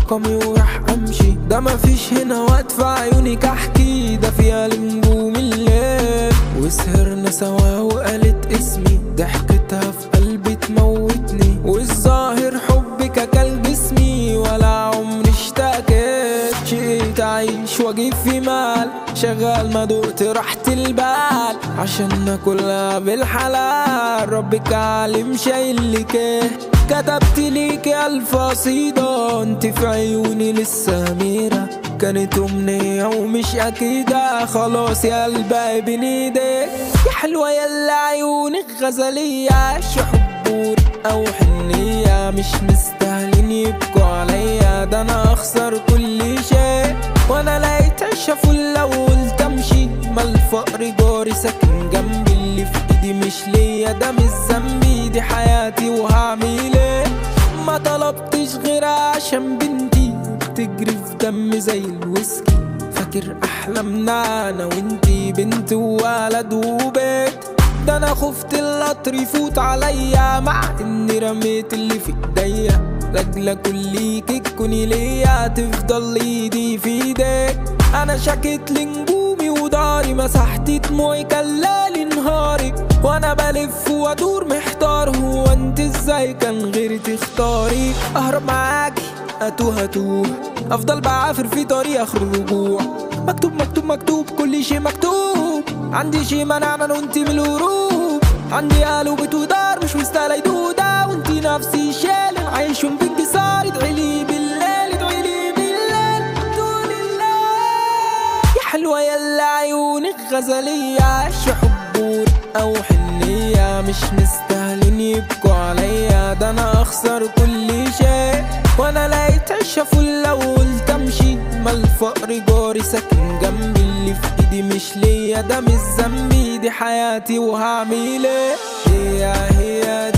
رقمي وراح امشي. ده مفيش هنا وقت في عيونك احكي، ده فيها لنجوم الليل. وسهرنا سوا وقالت اسمي، ضحكتها في قلبي تموتني. والظاهر حبك اكل جسمي، ولا عمري اشتكيت. شئت اعيش واجيب في مال، شغال ما دقت راحة البال. عشان ناكلها بالحلال، ربك عالم شايلك ايه. كتبت ليك الف قصيدة، انت في عيوني لسه أميرة. كانت أمنية ومش أكيدة، خلاص يا قلبي بين ايديك. يا حلوة يلا عيونك غزلية، حبور أو حنية. مش مستاهلين يبكوا عليا، ده أنا أخسر كل شيء. وأنا لقيت عيشة فل وقلت أمشي، ما الفقر جاري ساكن جنبي. اللي في إيدي مش ليا، ده مش ذنبي، دي حياتي وهعمل ايه. ما طلبتش غيرها عشان بنتي بتجري في دم زي الويسكي. فاكر أحلامنا أنا وانتي، بنت وولد وبيت. ده أنا خفت القطر يفوت عليا، مع إني رميت اللي في إيديا. لاجلك ليكي تكوني ليا، تفضل ايدي في ايديك. أنا شكيت لنجومي وداري، مسحت دموعي كلالي نهاري. وأنا بلف وأدور محتار، هو انت ازاي كان غيري تختاري؟ أهرب معاكي أتوه، أفضل بعافر في طريق آخر الرجوع. مكتوب مكتوب مكتوب كل شي مكتوب، عندي شي منعنا وانتي من الهروب. عندي قلوب ودار مش مستاهلة يدودة، وانتي نفسي شال عايش بانكسار. ادعيلي بالليل ادعيلي بالليل طول الليل. يا حلوة يلا عيونك غزلية، حبور أو حنية. مش مستاهلين يبكوا عليا، ده أنا أخسر كل شيء. وأنا لقيت عيشة فل وقلت أمشي، ما الفقر جاري ساكن جنبي. اللي في إيدي مش ليا، ده مش ذنبي، دي حياتي وهعمل ايه. هي دي